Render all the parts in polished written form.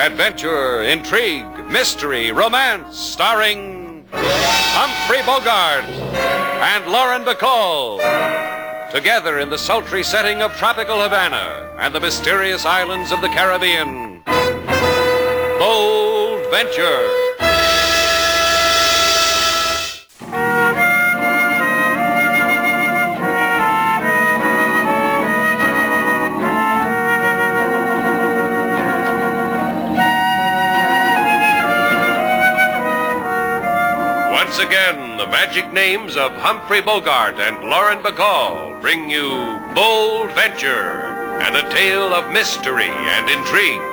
Adventure, intrigue, mystery, romance, starring Humphrey Bogart and Lauren Bacall. Together in the sultry setting of tropical Havana and the mysterious islands of the Caribbean. Bold Venture. Once again, the magic names of Humphrey Bogart and Lauren Bacall bring you Bold Venture and a tale of mystery and intrigue.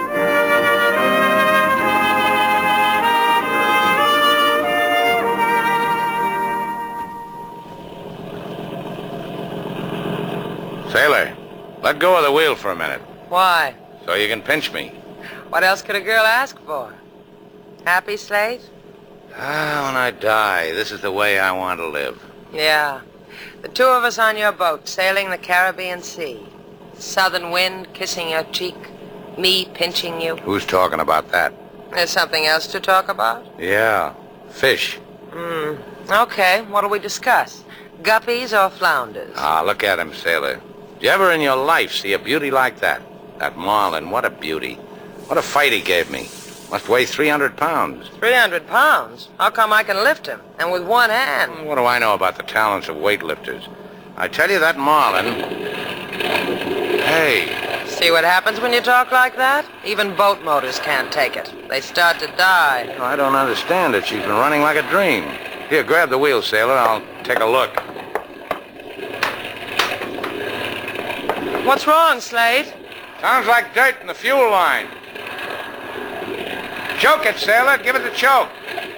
Sailor, let go of the wheel for a minute. Why? So you can pinch me. What else could a girl ask for? Happy, Slate? When I die, this is the way I want to live. Yeah. The two of us on your boat, sailing the Caribbean Sea. Southern wind kissing your cheek. Me pinching you. Who's talking about that? There's something else to talk about? Yeah, fish. Okay, what'll we discuss? Guppies or flounders? Look at him, Sailor. Did you ever in your life see a beauty like that? That Marlin, what a beauty. What a fight he gave me. Must weigh 300 pounds. 300 pounds? How come I can lift him? And with one hand? What do I know about the talents of weightlifters? I tell you that Marlin... Hey. See what happens when you talk like that? Even boat motors can't take it. They start to die. I don't understand it. She's been running like a dream. Here, grab the wheel, Sailor. I'll take a look. What's wrong, Slate? Sounds like dirt in the fuel line. Choke it, Sailor. Give it the choke.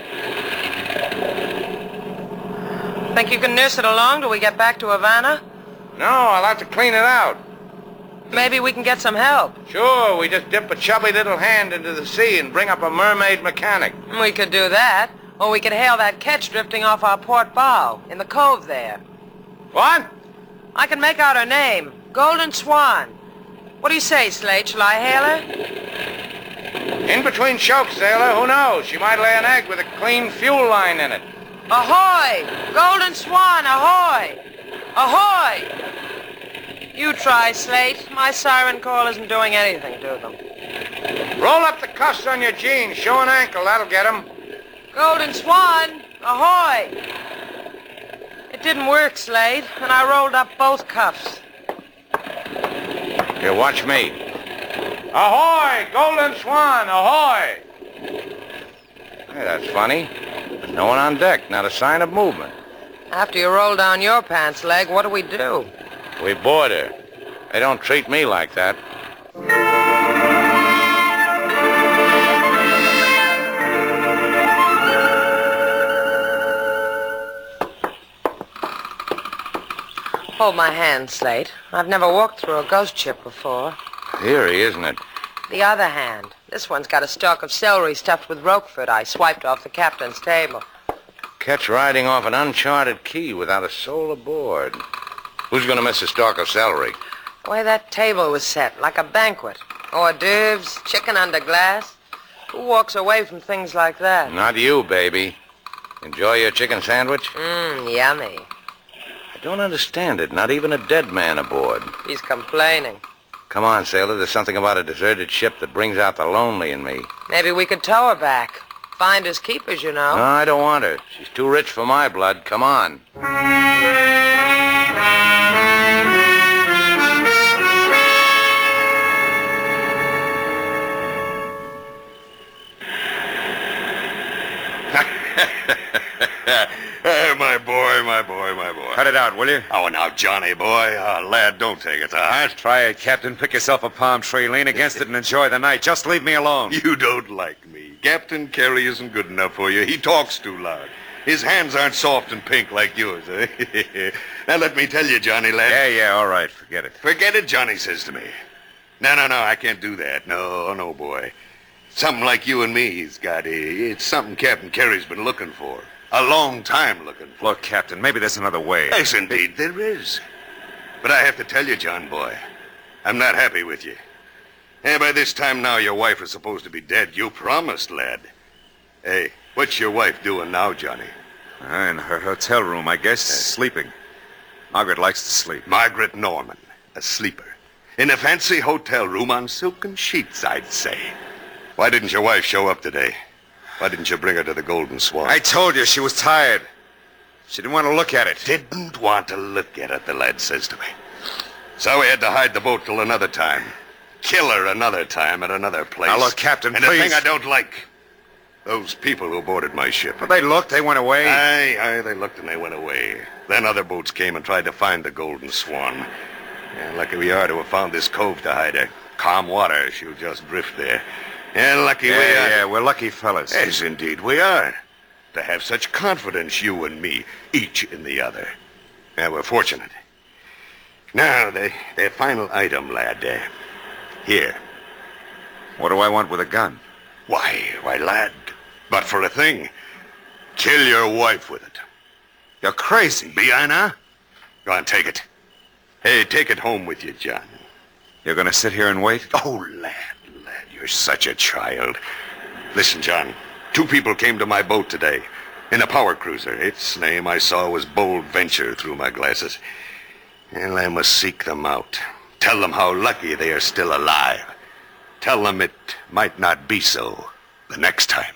Think you can nurse it along till we get back to Havana? No, I'll have to clean it out. Maybe we can get some help. Sure, we just dip a chubby little hand into the sea and bring up a mermaid mechanic. We could do that. Or we could hail that ketch drifting off our port bow, in the cove there. What? I can make out her name. Golden Swan. What do you say, Slate? Shall I hail her? In between chokes, Sailor. Who knows? She might lay an egg with a clean fuel line in it. Ahoy! Golden Swan, ahoy! Ahoy! You try, Slate. My siren call isn't doing anything to them. Roll up the cuffs on your jeans. Show an ankle. That'll get 'em. Golden Swan, ahoy! It didn't work, Slate, and I rolled up both cuffs. Here, watch me. Ahoy! Golden Swan, ahoy! Hey, that's funny. There's no one on deck, not a sign of movement. After you roll down your pants leg, what do we do? We board her. They don't treat me like that. Hold my hand, Slate. I've never walked through a ghost ship before. Eerie, isn't it? The other hand. This one's got a stalk of celery stuffed with Roquefort I swiped off the captain's table. Catch riding off an uncharted key without a soul aboard. Who's going to miss a stalk of celery? The way that table was set, like a banquet. Hors d'oeuvres, chicken under glass. Who walks away from things like that? Not you, baby. Enjoy your chicken sandwich? Yummy. I don't understand it. Not even a dead man aboard. He's complaining. Come on, sailor. There's something about a deserted ship that brings out the lonely in me. Maybe we could tow her back. Finders keepers, you know. No, I don't want her. She's too rich for my blood. Come on. My boy. Cut it out, will you? Oh, now, Johnny, boy. Lad, don't take it to heart. Try it, Captain. Pick yourself a palm tree, lean against it, and enjoy the night. Just leave me alone. You don't like me. Captain Carey isn't good enough for you. He talks too loud. His hands aren't soft and pink like yours, eh? Now, let me tell you, Johnny, lad. Yeah, all right. Forget it. Forget it, Johnny says to me. No, I can't do that. No, boy. Something like you and me he's got. It's something Captain Carey's been looking for. A long time looking for. Look, Captain, maybe there's another way. Yes, indeed, there is. But I have to tell you, John boy, I'm not happy with you. Hey, by this time now, your wife is supposed to be dead. You promised, lad. Hey, what's your wife doing now, Johnny? In her hotel room, I guess, sleeping. Margaret likes to sleep. Margaret Norman, a sleeper. In a fancy hotel room on silken sheets, I'd say. Why didn't your wife show up today? Why didn't you bring her to the Golden Swan? I told you she was tired. She didn't want to look at it. Didn't want to look at it, the lad says to me. So we had to hide the boat till another time. Kill her another time at another place. Now, look, Captain, and please. the thing I don't like, those people who boarded my ship. But they looked, they went away. Aye, they looked and they went away. Then other boats came and tried to find the Golden Swan. And lucky we are to have found this cove to hide her. Calm water, she'll just drift there. And lucky we are. Yeah, we're lucky fellas. Yes, indeed we are. To have such confidence, you and me, each in the other. Yeah, we're fortunate. Now, the final item, lad. Here. What do I want with a gun? Why, lad, but for a thing. Kill your wife with it. You're crazy. Be I now? Go on, take it. Hey, take it home with you, John. You're gonna sit here and wait? Oh, lad, you're such a child. Listen, John, 2 people came to my boat today in a power cruiser. Its name I saw was Bold Venture through my glasses. And I must seek them out. Tell them how lucky they are still alive. Tell them it might not be so the next time.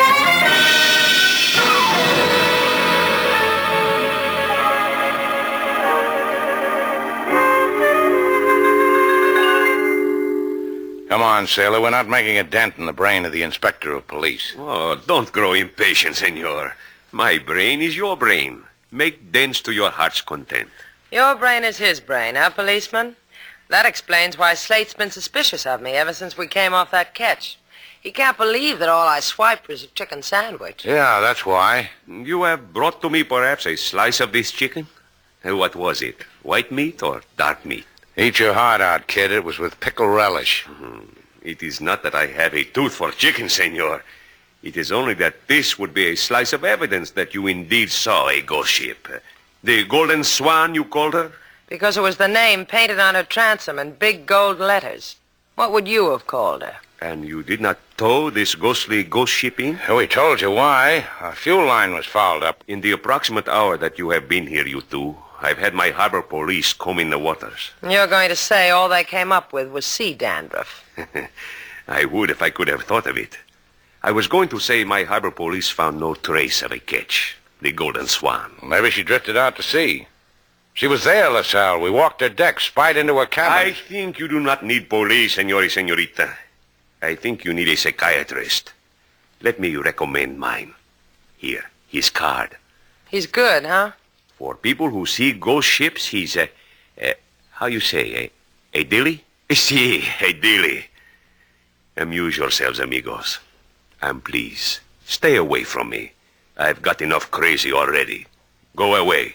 Come on, sailor. We're not making a dent in the brain of the inspector of police. Oh, don't grow impatient, senor. My brain is your brain. Make dents to your heart's content. Your brain is his brain, huh, policeman? That explains why Slate's been suspicious of me ever since we came off that catch. He can't believe that all I swiped was a chicken sandwich. Yeah, that's why. You have brought to me perhaps a slice of this chicken? What was it? White meat or dark meat? Eat your heart out, kid. It was with pickle relish. It is not that I have a tooth for chicken, senor. It is only that this would be a slice of evidence that you indeed saw a ghost ship. The Golden Swan, you called her? Because it was the name painted on her transom in big gold letters. What would you have called her? And you did not tow this ghostly ghost ship in? We told you why. Our fuel line was fouled up. In the approximate hour that you have been here, you two, I've had my harbor police combing the waters. You're going to say all they came up with was sea dandruff. I would if I could have thought of it. I was going to say my harbor police found no trace of a catch, the Golden Swan. Maybe she drifted out to sea. She was there, LaSalle. We walked her deck, spied into her cabin. I think you do not need police, senorita. I think you need a psychiatrist. Let me recommend mine. Here, his card. He's good, huh? For people who see ghost ships, he's how you say, a dilly? Si, a dilly. Amuse yourselves, amigos. And please, stay away from me. I've got enough crazy already. Go away.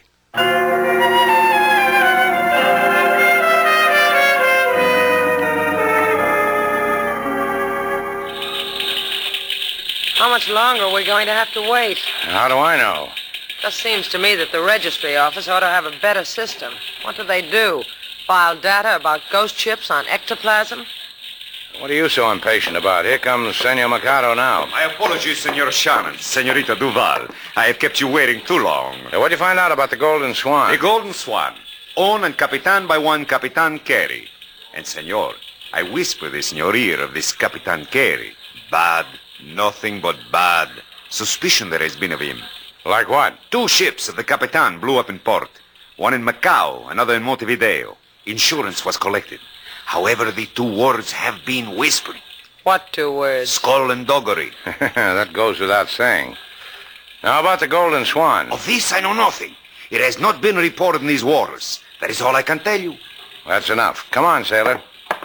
How much longer are we going to have to wait? How do I know? Just seems to me that the registry office ought to have a better system. What do they do? File data about ghost ships on ectoplasm? What are you so impatient about? Here comes Senor Mercado now. My apologies, Senor Shannon. Senorita Duval. I have kept you waiting too long. What'd you find out about the Golden Swan? The Golden Swan, owned and capitan by one Capitan Carey. And, senor, I whisper this in your ear of this Capitan Carey. Bad, nothing but bad. Suspicion there has been of him. Like what? 2 ships of the Capitan blew up in port. One in Macau, another in Montevideo. Insurance was collected. However, the 2 words have been whispered. What 2 words? Skull and doggery. That goes without saying. Now, about the Golden Swan. Of this I know nothing. It has not been reported in these waters. That is all I can tell you. That's enough. Come on, sailor.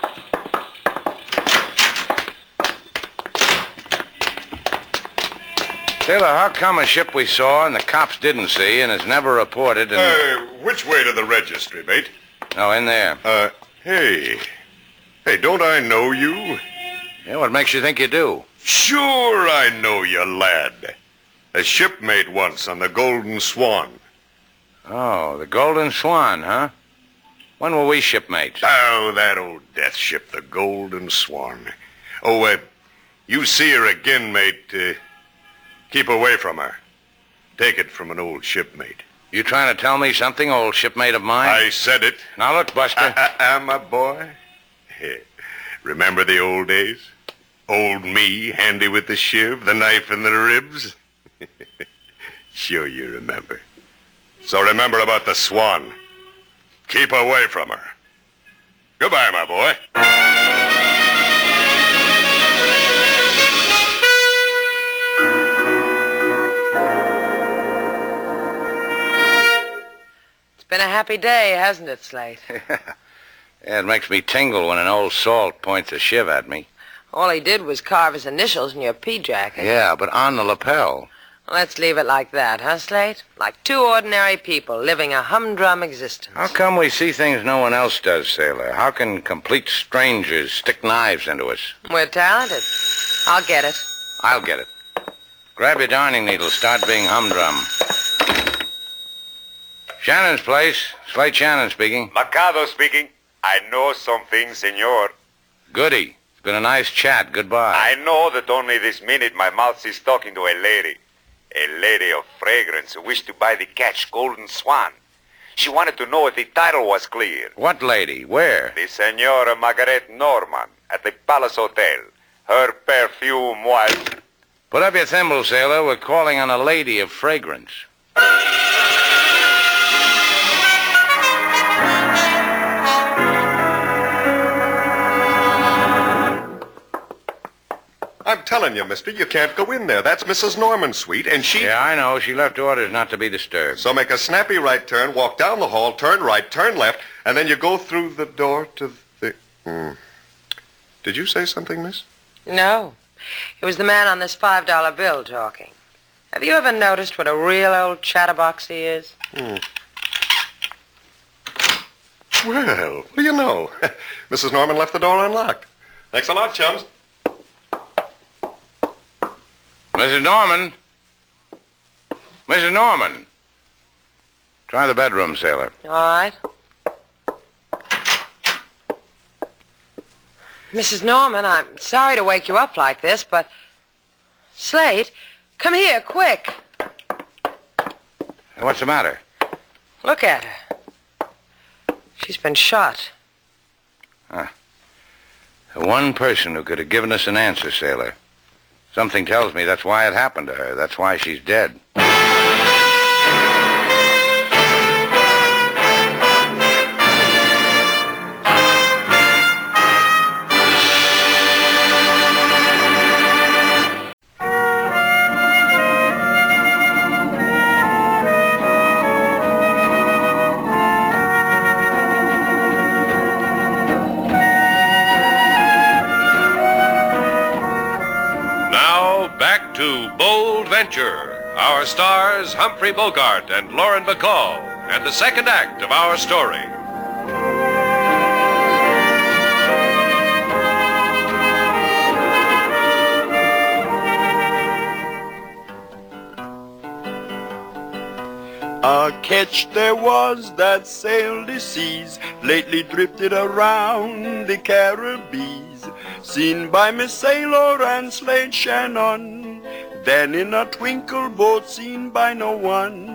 Sailor, how come a ship we saw and the cops didn't see and is never reported and... Which way to the registry, mate? No, in there. Hey, don't I know you? Yeah, what makes you think you do? Sure I know you, lad. A shipmate once on the Golden Swan. Oh, the Golden Swan, huh? When were we shipmates? Oh, that old death ship, the Golden Swan. Oh, you see her again, mate. Keep away from her. Take it from an old shipmate. You trying to tell me something, old shipmate of mine? I said it. Now look, Buster. My boy. Remember the old days? Old me, handy with the shiv, the knife in the ribs? Sure you remember. So remember about the Swan. Keep away from her. Goodbye, my boy. It's been a happy day, hasn't it, Slate? Yeah, it makes me tingle when an old salt points a shiv at me. All he did was carve his initials in your pea jacket. Yeah, but on the lapel. Let's leave it like that, huh, Slate? Like two ordinary people living a humdrum existence. How come we see things no one else does, Sailor? How can complete strangers stick knives into us? We're talented. I'll get it. I'll get it. Grab your darning needle. Start being humdrum. Shannon's place. Slate Shannon speaking. Mercado speaking. I know something, senor. Goody. It's been a nice chat. Goodbye. I know that only this minute my mouth is talking to a lady. A lady of fragrance who wished to buy the catch Golden Swan. She wanted to know if the title was clear. What lady? Where? The Senora Margaret Norman at the Palace Hotel. Her perfume was... Put up your thimble, Sailor. We're calling on a lady of fragrance. I'm telling you, mister, you can't go in there. That's Mrs. Norman's suite, and she... Yeah, I know. She left orders not to be disturbed. So make a snappy right turn, walk down the hall, turn right, turn left, and then you go through the door to the... Did you say something, miss? No. It was the man on this $5 bill talking. Have you ever noticed what a real old chatterbox he is? Well, what do you know? Mrs. Norman left the door unlocked. Thanks a lot, chums. Mrs. Norman? Mrs. Norman? Try the bedroom, Sailor. All right. Mrs. Norman, I'm sorry to wake you up like this, but... Slate, come here, quick. What's the matter? Look at her. She's been shot. The one person who could have given us an answer, Sailor. Something tells me that's why it happened to her. That's why she's dead. Back to Bold Venture. Our stars, Humphrey Bogart and Lauren Bacall, and the second act of our story. A ketch there was that sailed the seas, lately drifted around the Caribbean, seen by Miss Sailor and Slate Shannon, then in a twinkle boat seen by no one.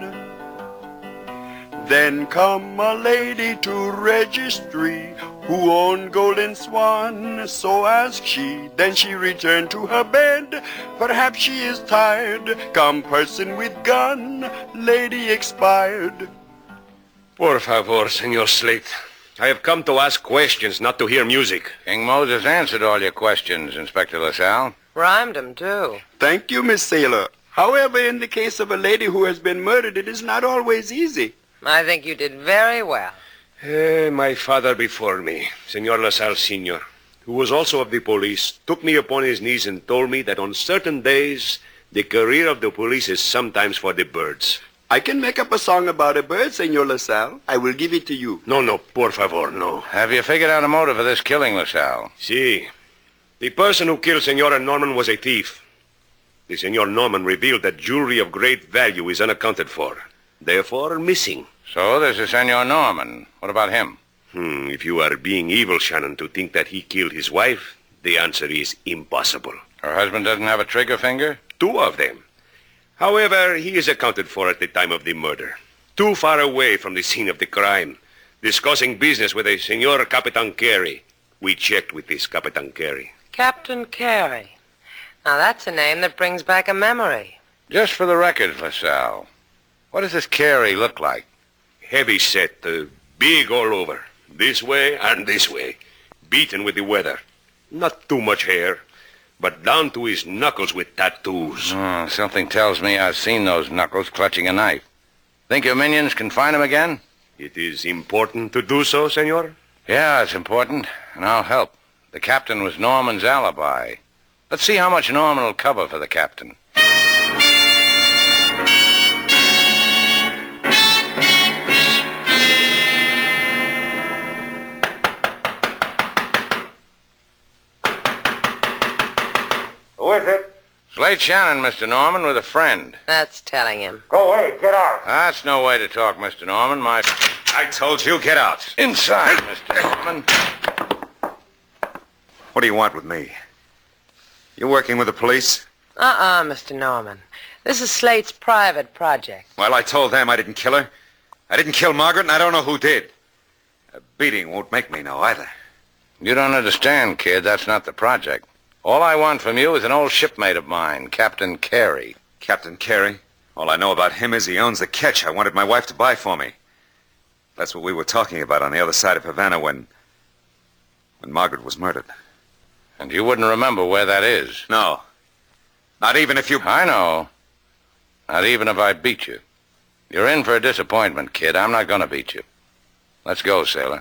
Then come a lady to registry, who owned Golden Swan, so asked she. Then she returned to her bed, perhaps she is tired. Come person with gun, lady expired. Por favor, Senor Slate. I have come to ask questions, not to hear music. King Moses answered all your questions, Inspector LaSalle. Rhymed him, too. Thank you, Miss Sailor. However, in the case of a lady who has been murdered, it is not always easy. I think you did very well. My father before me, Senor LaSalle Sr., who was also of the police, took me upon his knees and told me that on certain days, the career of the police is sometimes for the birds. I can make up a song about a bird, Senor LaSalle. I will give it to you. No, por favor, no. Have you figured out a motive for this killing, LaSalle? Si. The person who killed Senora Norman was a thief. The Senor Norman revealed that jewelry of great value is unaccounted for, therefore missing. So there's a Senor Norman. What about him? If you are being evil, Shannon, to think that he killed his wife, the answer is impossible. Her husband doesn't have a trigger finger? 2 of them. However, he is accounted for at the time of the murder. Too far away from the scene of the crime. Discussing business with a Senor Capitan Carey. We checked with this Capitan Carey. Captain Carey. Now, that's a name that brings back a memory. Just for the record, LaSalle, what does this Carey look like? Heavy set, big all over. This way and this way. Beaten with the weather. Not too much hair, but down to his knuckles with tattoos. Oh, something tells me I've seen those knuckles clutching a knife. Think your minions can find him again? It is important to do so, senor? Yeah, it's important, and I'll help. The captain was Norman's alibi. Let's see how much Norman will cover for the captain. Who is it? Slate Shannon, Mr. Norman, with a friend. That's telling him. Go away. Get out. That's no way to talk, Mr. Norman. I told you, get out. Inside, Mr. Norman. What do you want with me? You working with the police? Mr. Norman. This is Slate's private project. Well, I told them I didn't kill her. I didn't kill Margaret, and I don't know who did. A beating won't make me know either. You don't understand, kid. That's not the project. All I want from you is an old shipmate of mine, Captain Carey. Captain Carey? All I know about him is he owns the ketch I wanted my wife to buy for me. That's what we were talking about on the other side of Havana when Margaret was murdered. And you wouldn't remember where that is? No. Not even if you... I know. Not even if I beat you. You're in for a disappointment, kid. I'm not going to beat you. Let's go, sailor.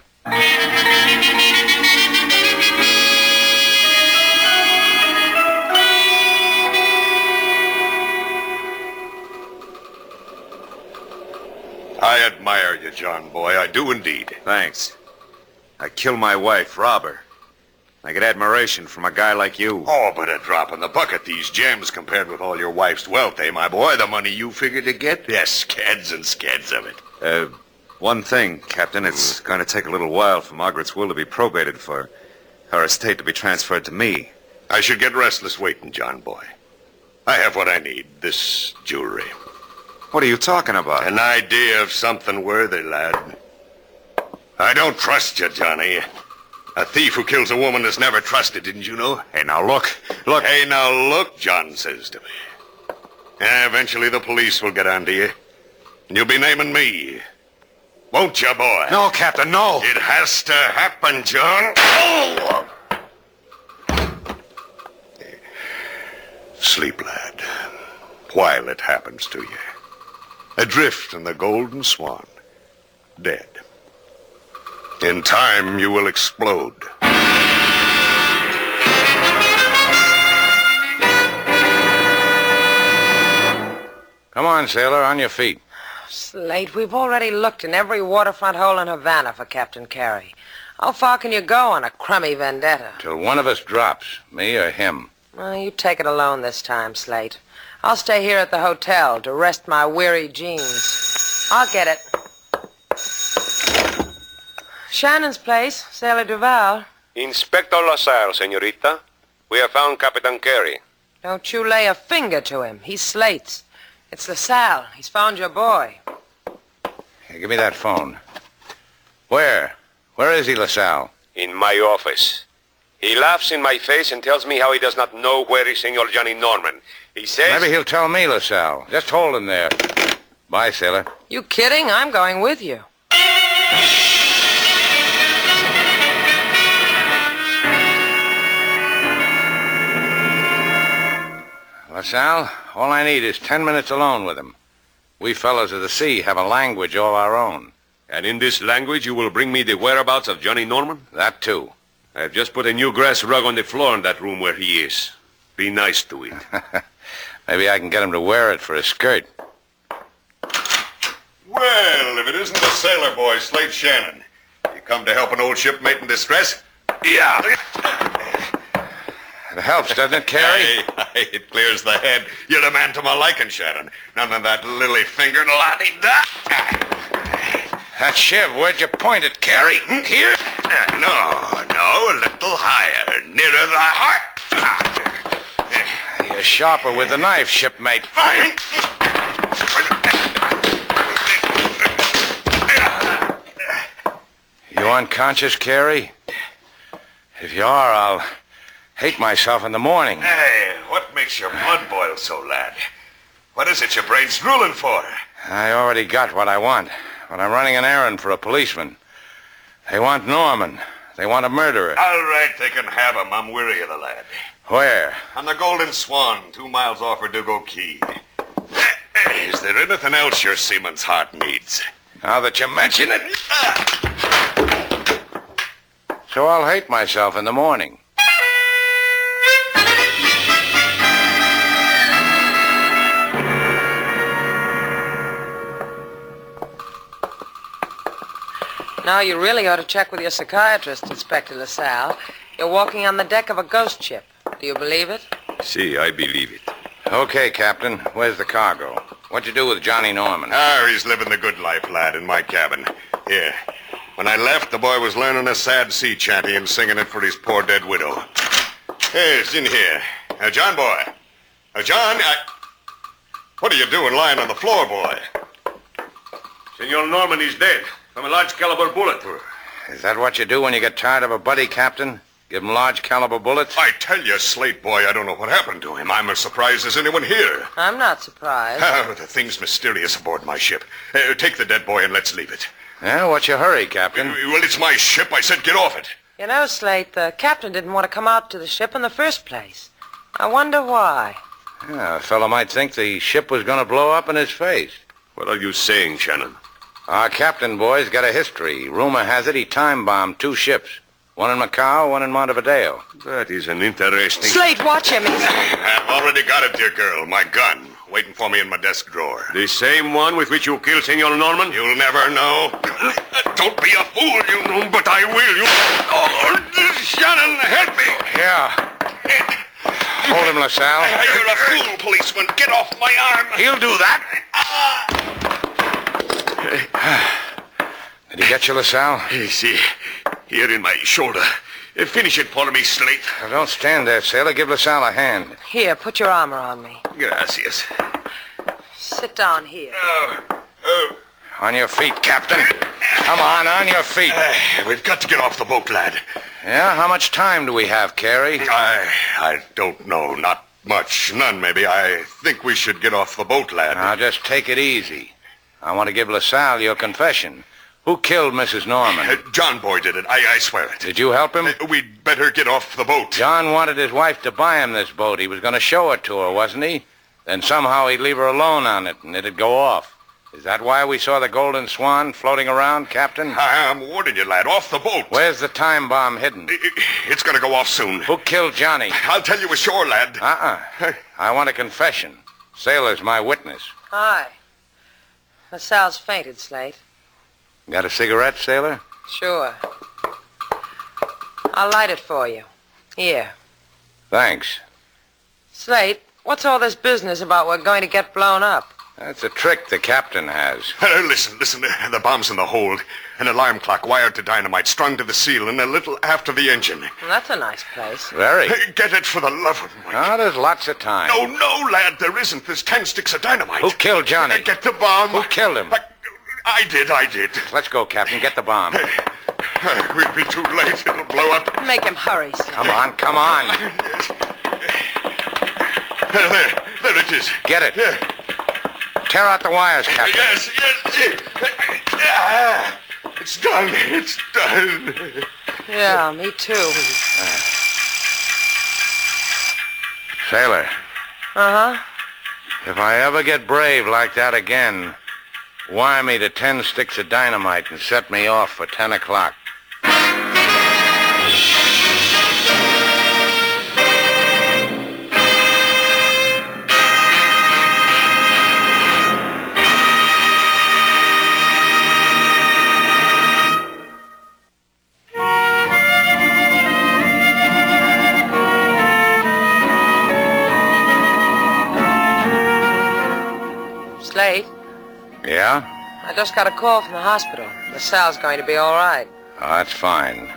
I admire you, John boy. I do indeed. Thanks. I killed my wife, rob her. I get admiration from a guy like you. Oh, but a drop in the bucket, these gems, compared with all your wife's wealth, eh, my boy? The money you figure to get? Yes, scads and scads of it. One thing, Captain. It's going to take a little while for Margaret's will to be probated, for her estate to be transferred to me. I should get restless waiting, John boy. I have what I need, this jewelry. What are you talking about? An idea of something worthy, lad. I don't trust you, Johnny. A thief who kills a woman is never trusted, didn't you know? Hey, now look. Look. Hey, now look, John says to me. Eventually the police will get onto you. And you'll be naming me. Won't you, boy? No, Captain, no. It has to happen, John. Oh! Sleep, lad, while it happens to you. Adrift in the Golden Swan, dead. In time, you will explode. Come on, sailor, on your feet. Slate, we've already looked in every waterfront hole in Havana for Captain Carey. How far can you go on a crummy vendetta? Till one of us drops, me or him. Well, you take it alone this time, Slate. I'll stay here at the hotel to rest my weary jeans. I'll get it. Shannon's place, Sailor Duval. Inspector LaSalle, senorita. We have found Capitan Carey. Don't you lay a finger to him. He's Slate's. It's LaSalle. He's found your boy. Here, give me that phone. Where? Where is he, LaSalle? In my office. He laughs in my face and tells me how he does not know where is Senor Johnny Norman. He says... Maybe he'll tell me, LaSalle. Just hold him there. Bye, sailor. You kidding? I'm going with you. LaSalle, all I need is 10 minutes alone with him. We fellows of the sea have a language all our own. And in this language you will bring me the whereabouts of Johnny Norman? That, too. I've just put a new grass rug on the floor in that room where he is. Be nice to it. Maybe I can get him to wear it for a skirt. Well, if it isn't the sailor boy, Slate Shannon. You come to help an old shipmate in distress? Yeah. It helps, doesn't it, Carey? Aye, it clears the head. You're the man to my liking, Shannon. None of that lily-fingered la-di-da. That Shiv, where'd you point it, Carey? Here? No, a little higher, nearer the heart. You're sharper with the knife, shipmate. You unconscious, Carey? If you are, I'll hate myself in the morning. Hey, what makes your blood boil so, lad? What is it your brain's drooling for? I already got what I want, but I'm running an errand for a policeman. They want Norman. They want a murderer. All right, they can have him. I'm weary of the lad. Where? On the Golden Swan, 2 miles off Verdugo Key. Is there anything else your seaman's heart needs? Now that you mention it. So I'll hate myself in the morning. Now, you really ought to check with your psychiatrist, Inspector LaSalle. You're walking on the deck of a ghost ship. Do you believe it? See, I believe it. Okay, Captain. Where's the cargo? What'd you do with Johnny Norman? Oh, he's living the good life, lad, in my cabin. Here. When I left, the boy was learning a sad sea chanty and singing it for his poor dead widow. Hey, it's in here. John, boy. John, what are you doing lying on the floor, boy? Senor Norman is dead from a large caliber bullet. Is that what you do when you get tired of a buddy, Captain? Give him large caliber bullets? I tell you, Slate, boy, I don't know what happened to him. I'm as surprised as anyone here. I'm not surprised. The thing's mysterious aboard my ship. Take the dead boy and let's leave it. Yeah, what's your hurry, Captain? Well, it's my ship. I said get off it. You know, Slate, the captain didn't want to come out to the ship in the first place. I wonder why. Yeah, a fellow might think the ship was going to blow up in his face. What are you saying, Shannon? Our captain, boy's got a history. Rumor has it he time-bombed 2 ships. One in Macau, one in Montevideo. That is an interesting... Slate, watch him. I've already got it, dear girl. My gun. Waiting for me in my desk drawer. The same one with which you killed Senor Norman? You'll never know. Don't be a fool, you know, but I will. Oh, Shannon, help me. Yeah. Hold him, LaSalle. You're a fool, policeman. Get off my arm. He'll do that. Did he get you, LaSalle? See, here in my shoulder. Finish it for me, Slate. Now, don't stand there, sailor. Give LaSalle a hand. Here, put your armor on me. Gracias. Sit down here. On your feet, Captain. Come on your feet. We've got to get off the boat, lad. Yeah? How much time do we have, Carey? I don't know. Not much. None, maybe. I think we should get off the boat, lad. Now, just take it easy. I want to give LaSalle your confession. Who killed Mrs. Norman? John Boy did it. I swear it. Did you help him? We'd better get off the boat. John wanted his wife to buy him this boat. He was going to show it to her, wasn't he? Then somehow he'd leave her alone on it, and it'd go off. Is that why we saw the Golden Swan floating around, Captain? I'm warning you, lad. Off the boat. Where's the time bomb hidden? It's going to go off soon. Who killed Johnny? I'll tell you ashore, lad. I want a confession. Sailor's my witness. Hi. LaSalle's fainted, Slate. Got a cigarette, sailor? Sure. I'll light it for you. Here. Thanks. Slate, what's all this business about we're going to get blown up? That's a trick the captain has. Listen. The bomb's in the hold. An alarm clock wired to dynamite, strung to the seal, and a little after the engine. Well, that's a nice place. Very. Get it for the love of Mike. Oh, there's lots of time. No, lad, there isn't. There's 10 sticks of dynamite. Who killed Johnny? Get the bomb. Who killed him? I did. Let's go, Captain. Get the bomb. We'll be too late. It'll blow up. Make him hurry, Slate. Come on. There it is. Get it. Yeah. Tear out the wires, Captain. Yes. It's done. Yeah, me too. Sailor. Uh-huh. If I ever get brave like that again, wire me to 10 sticks of dynamite and set me off for 10 o'clock. Slate, Yeah? I just got a call from the hospital. LaSalle's going to be all right. Oh, that's fine.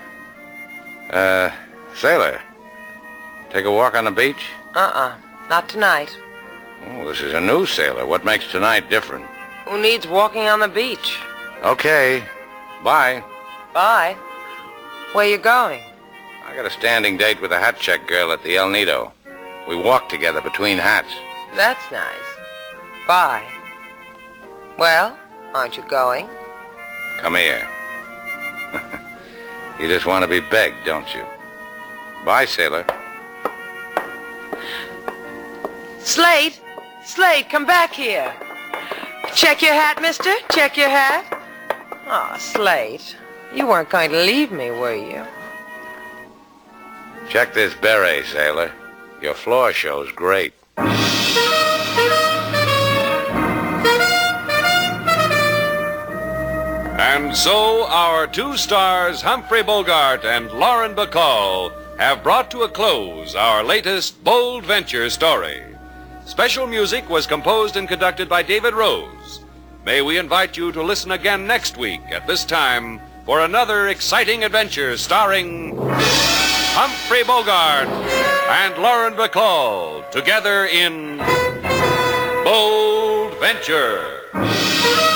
Sailor, take a walk on the beach? Not tonight. Oh, this is a new sailor. What makes tonight different? Who needs walking on the beach? Okay. Bye. Bye. Where you going? I got a standing date with a hat check girl at the El Nido. We walk together between hats. That's nice. Bye. Well, aren't you going? Come here. You just want to be begged, don't you? Bye, sailor. Slate! Slate, come back here. Check your hat, mister. Check your hat. Oh, Slate. You weren't going to leave me, were you? Check this beret, sailor. Your floor show's great. And so our two stars, Humphrey Bogart and Lauren Bacall, have brought to a close our latest Bold Venture story. Special music was composed and conducted by David Rose. May we invite you to listen again next week at this time for another exciting adventure starring Humphrey Bogart and Lauren Bacall together in Bold Venture.